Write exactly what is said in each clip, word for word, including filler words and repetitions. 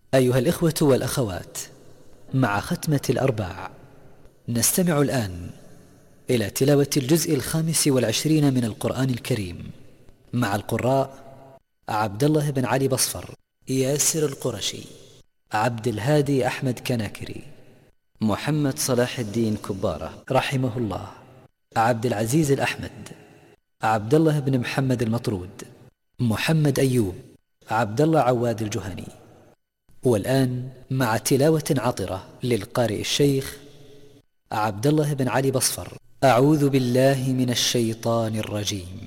أيها الإخوة والأخوات، مع ختمة الأرباع نستمع الآن إلى تلاوة الجزء الخامس والعشرين من القرآن الكريم مع القراء عبد الله بن علي بصفر، ياسر القرشي، عبد الهادي أحمد كناكري، محمد صلاح الدين كبارة رحمه الله، عبد العزيز الأحمد، عبد الله بن محمد المطرود، محمد أيوب، عبد الله عواد الجهني. والآن مع تلاوة عطرة للقارئ الشيخ عبد الله بن علي بصفر. أعوذ بالله من الشيطان الرجيم.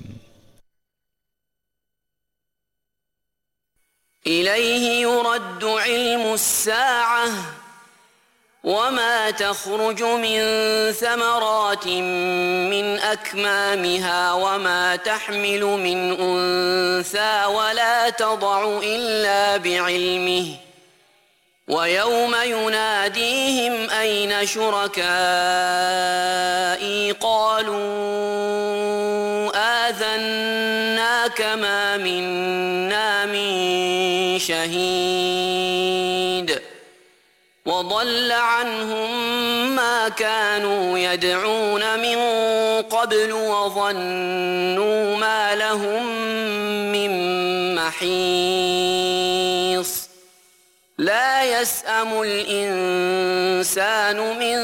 إليه يرد علم الساعة وما تخرج من ثمرات من أكمامها وما تحمل من أنثى ولا تضع إلا بعلمه ويوم يناديهم أين شركائي قالوا آذناك ما منا من شهيد وضل عنهم ما كانوا يدعون من قبل وظنوا ما لهم من محيص. لا يسأم الإنسان من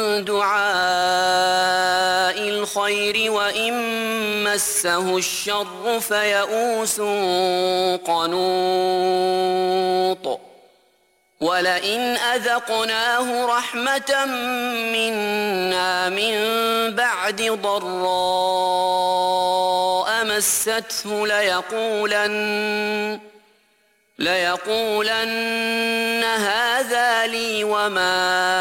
دعاء الخير وإن مسه الشر فيئوس قنوط. ولئن أذقناه رحمة منا من بعد ضراء مسته ليقولن ليقولن هذا لي وما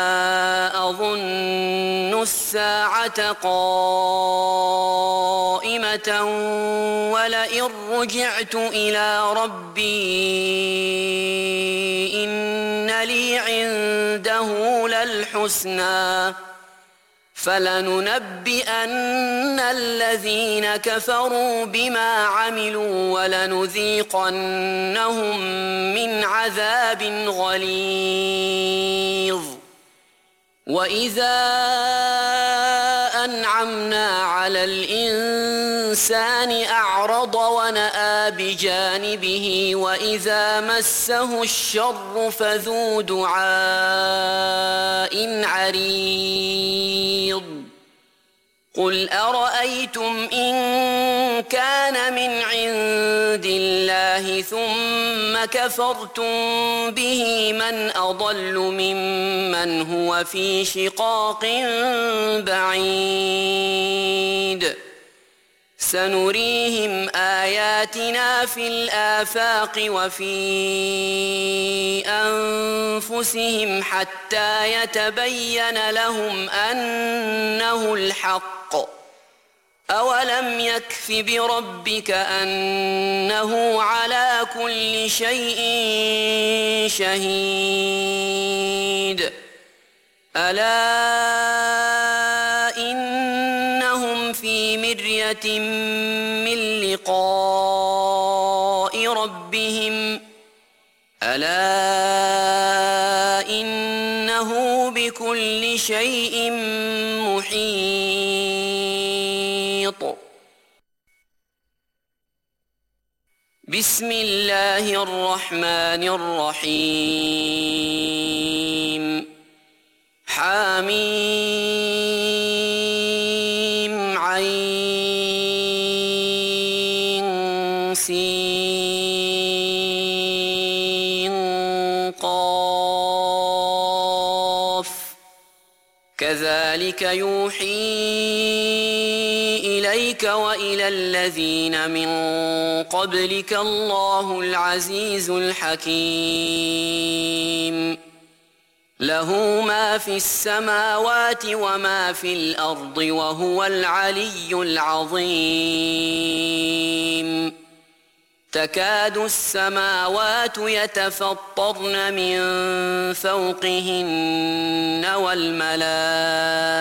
أظن الساعة قائمة ولئن رجعت إلى ربي إن لي عنده للحسنى فلننبئن الذين كفروا بما عملوا ولنذيقنهم من عذاب غليظ. وإذا أنعمنا على الإنسان أعرض ونأى بجانبه وإذا مسه الشر فذو دعاء عريض. قل أرأيتم إن كان من عند الله ثم كفرتم به من أضل ممن هو في شقاق بعيد. سنريهم آياتنا في الآفاق وفي أنفسهم حتى يتبين لهم أنه الحق. أولم يكف بربك أنه على كل شيء شهيد. ألا إنهم في مرية من لقاء ربهم ألا إنه بكل شيء محيط. بسم الله الرحمن الرحيم. حميم عين سين قاف. كذلك يوحي إليك وإلى الذين من قبلك الله العزيز الحكيم. له ما في السماوات وما في الأرض وهو العلي العظيم. تكاد السماوات يتفطرن من فوقهن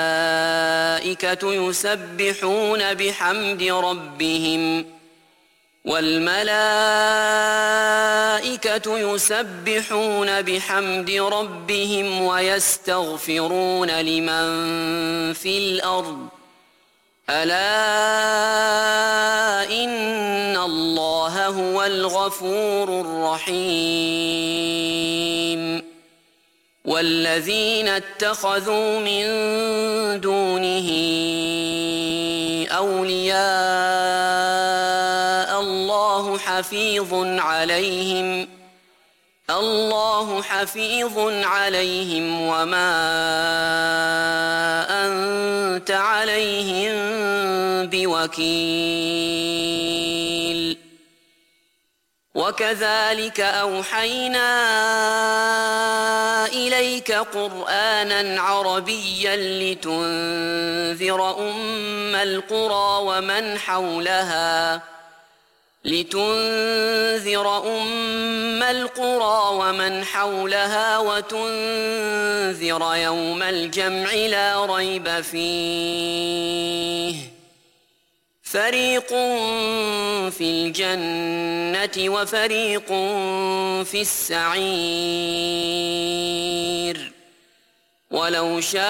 والملائكة يسبحون بحمد ربهم والملائكة يسبحون بحمد ربهم ويستغفرون لمن في الأرض ألا إن الله هو الغفور الرحيم والذين اتخذوا من دونه أولياء الله حفيظ عليهم الله حفيظ عليهم وما أنت عليهم بوكيل وكذلك أوحينا إليك قرآنا عربيا لتنذر أم القرى ومن حولها لتنذر أم القرى ومن حولها وتنذر يوم الجمع لا ريب فيه فريق في الجنة وفريق في السعير ولو شاء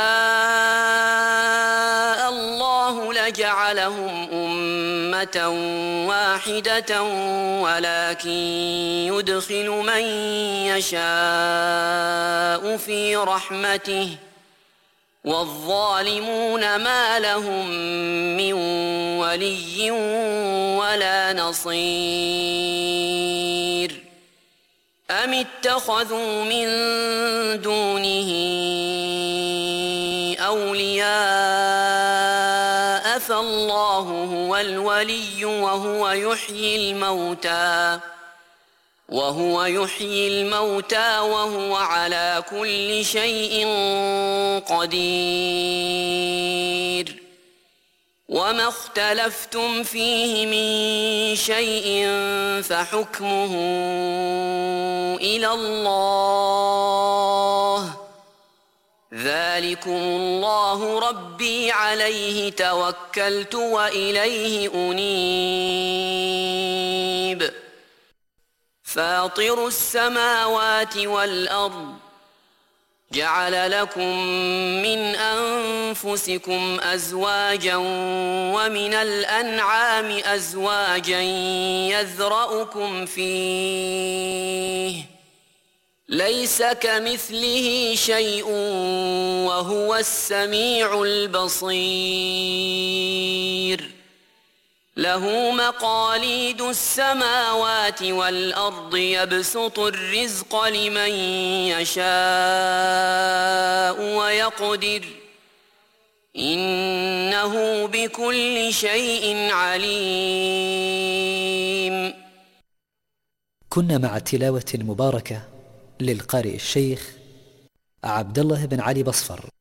الله لجعلهم أمة واحدة ولكن يدخل من يشاء في رحمته والظالمون ما لهم من ولي ولا نصير أم اتخذوا من دونه أولياء فالله هو الولي وهو يحيي الموتى وهو يحيي الموتى وهو على كل شيء قدير وما اختلفتم فيه من شيء فحكمه إلى الله ذلكم الله ربي عليه توكلت وإليه أنيب فاطر السماوات والأرض جعل لكم من أنفسكم أزواجا ومن الأنعام أزواجا يذرأكم فيه ليس كمثله شيء وهو السميع البصير له مقاليد السماوات والأرض يبسط الرزق لمن يشاء ويقدر إنه بكل شيء عليم. كنا مع تلاوة مباركة للقارئ الشيخ عبد الله بن علي بصفر.